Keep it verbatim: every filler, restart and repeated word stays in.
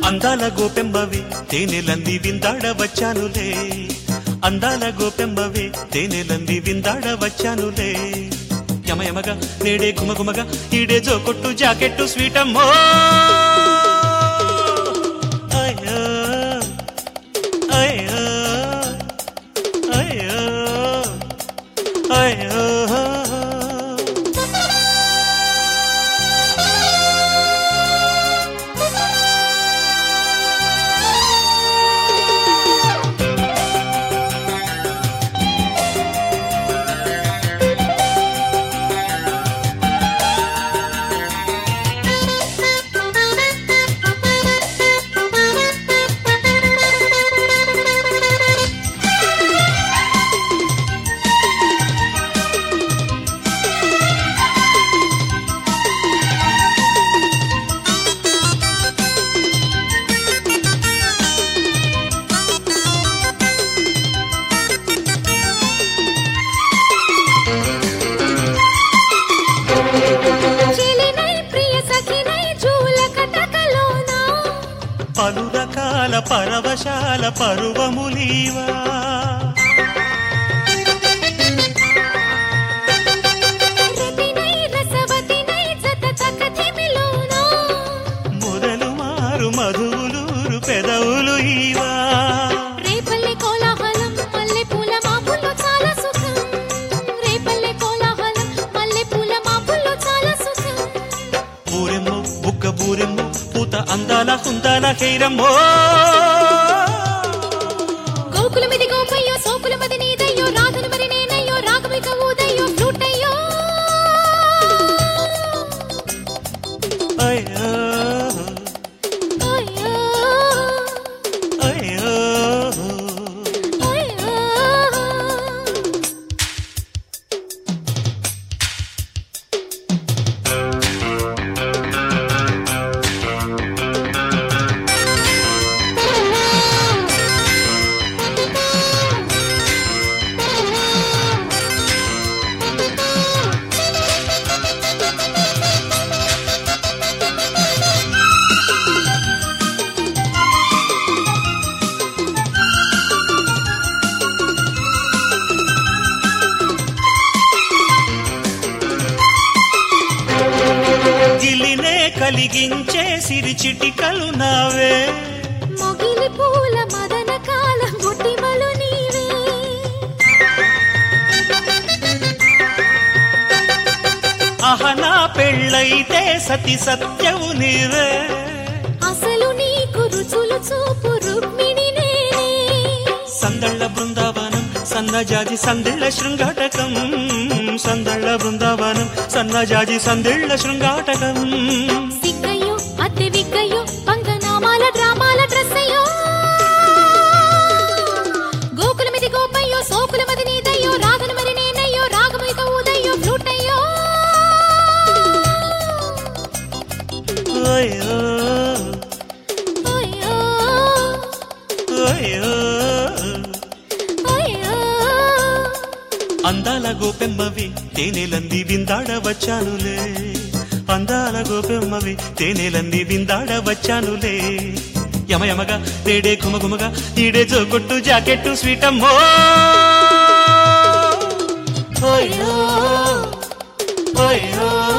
అందాల గోపెమ్మవి తేనెలంది విందాడ వచ్చానులే, అందాల గోపెమ్మవి తేనెలంది విందాడ వచ్చానులే. యమయమగా నేడే గుమగుమగా ఈడే జో కొట్టు జాకెట్టు స్వీటమ్మో. అయ్యో అయ్యో అయ్యో అయ్యో పలు రకాల పరవశాల పరువములీవా, మొదలు మారు మధువులూరు పెదవులు ఈవా. రేపల్లె కోలాహలం మల్లె పూల మాపుల్లో చాలా సుఖం, రేపల్లె కోలాహలం మల్లె పూల మాపుల్లో చాలా సుఖం. బూరెమ్మో బుగ్గ బూరెమ్మో పూత అందాల హుందాల హైరమ్మో. గోకులమిది గోపయ్యో సోకులమది నీదయ్యో, రాధను మరి నేనయ్యో, రాగమిక ఊదయ్యో ఫ్లూట్ అయ్యో. అయ్యో అయ్యో అయ్యో అయ్యో గిలినే కలిగించే సిరి చిటికలు నావే, మొగిలి పూల మదన కాల మొటిమలు నీవే. అహనా పెళ్ళైతే సతి సత్యవు నీవే. అసలు నీకు రుచులు చూపు రుక్మిణి నేనే. సందళ్ళ బృందావనం సన్నజాజి సందిళ్ళ శృంగాటకం, సందళ్ళ బృందావనం సన్నజాజి సందిళ్ళ శృంగాటకం. సిగ్గయ్యో అద్దె విగ్గయ్యో పంగనామాల డ్రామాల డ్రెస్ అయ్యో. గోకులమిది గోపయ్యో సోకులమది నీదయ్యో, రాధను మరి నేనయ్యో, రాగమిక ఊదయ్యో ఫ్లూట్ అయ్యో. అయ్యో అయ్యో అయ్యో అయ్యో అందాల గోపెమ్మవి తేనెలంది విందాడ వచ్చానులే, అందాల గోపెమ్మవి తేనెలంది విందాడ వచ్చానులే. యమయమగా నేడే గుమగుమగా ఈడే జో కొట్టు జాకెట్టు స్వీటమ్మో. అయ్యో అయ్యో